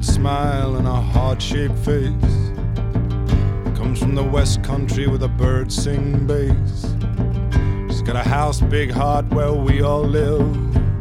crooked smile and a heart-shaped face. Comes from the West Country with a bird sing bass. She's got a house, big heart where we all live.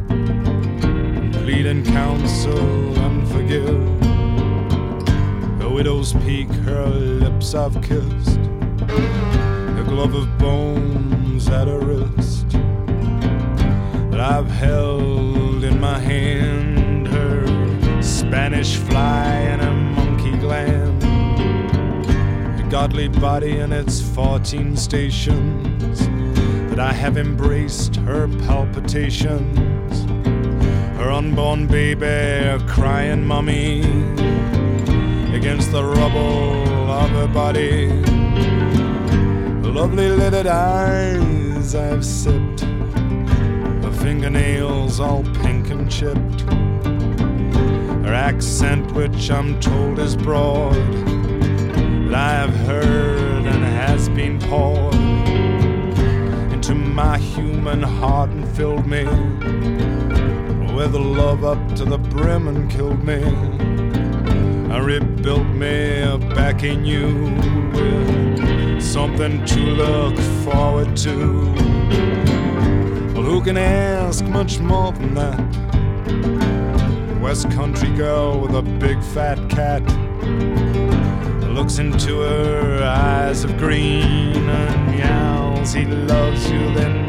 Plead and counsel and forgive. Her widow's peak, her lips I've kissed. A glove of bones at her wrist that I've held in my hand. Her Spanish fly and a monkey gland. A godly body and its 14 stations that I have embraced. Her palpitations, her unborn baby, a crying mummy against the rubble of her body. Lovely lidded eyes I've sipped, her fingernails all pink and chipped. Her accent, which I'm told is broad, that I have heard and has been poured into my human heart and filled me with love up to the brim and killed me. I rebuilt me back in you with something to look forward to. Well, who can ask much more than that? West Country girl with a big fat cat looks into her eyes of green and yells, he loves you, then